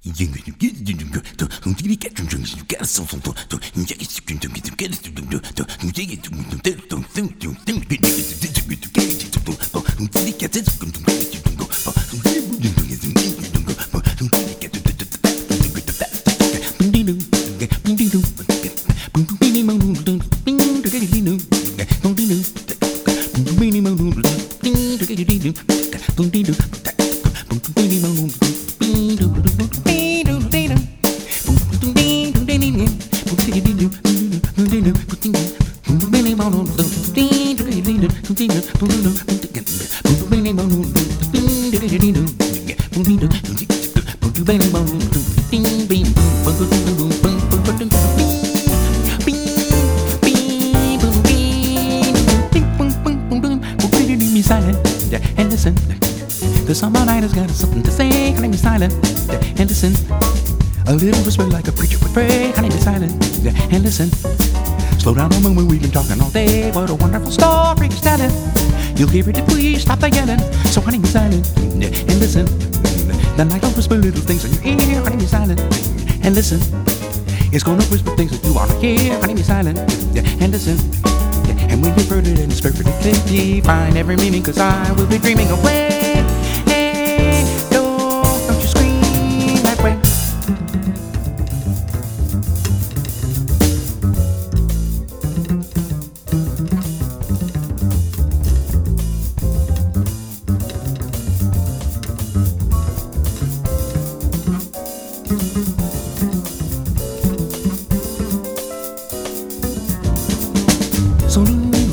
Silent and listen. The summer night has got something to say. Honey, be silent and listen. A little whisper like a preacher would pray. Honey, be silent and listen. Slow down a moment, we've been talking all day. What a wonderful story you're telling. You'll hear it if we stop the yelling. So honey, be silent and listen. The night will whisper little things in your ear. Honey, be silent and listen. It's gonna whisper things that you wanna hear. Honey, be silent and listen. And when you've heard it and it's perfectly clear, find every meaning, 'cause I will be dreaming away. Hey, don't you scream that way. So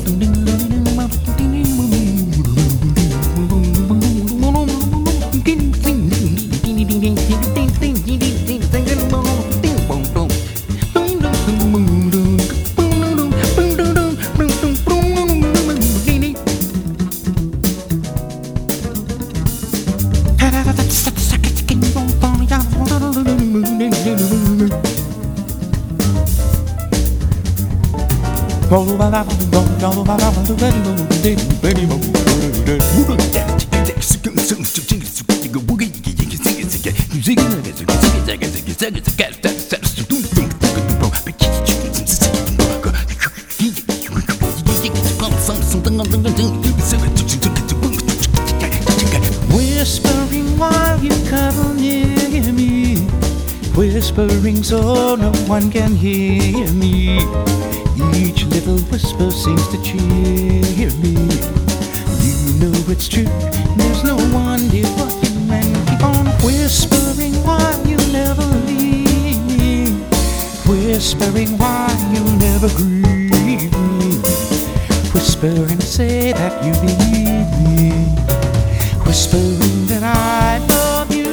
whispering while you cuddle near me, whispering so no one can hear me. Each little whisper seems to cheer me. You know it's true, there's no one dear but you, and keep on whispering while you never leave me, whispering while you never grieve me, whispering to say that you believe me, whispering that I love you.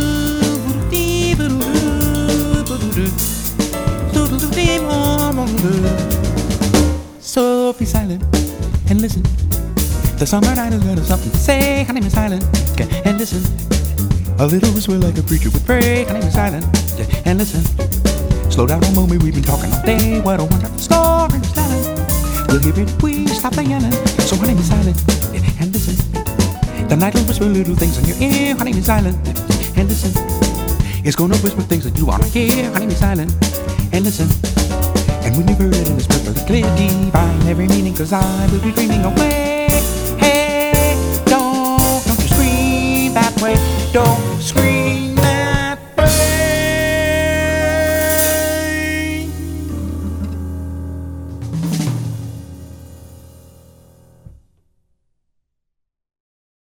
So be silent and listen. The summer night has got something to say. Honey, be silent and listen. A little whisper like a preacher would pray. Honey, be silent and listen. Slow down a moment, we've been talking all day. What a wonderful story we're telling. We'll hear it if we stop the yelling. So honey, be silent and listen. The night will whisper little things in your ear. Honey, be silent and listen. It's gonna whisper things that you wanna hear. Honey, be silent and listen. And when you've heard it in this perfectly clear, divine every meaning, 'cause I will be dreaming away. Hey, don't you scream that way. Don't scream.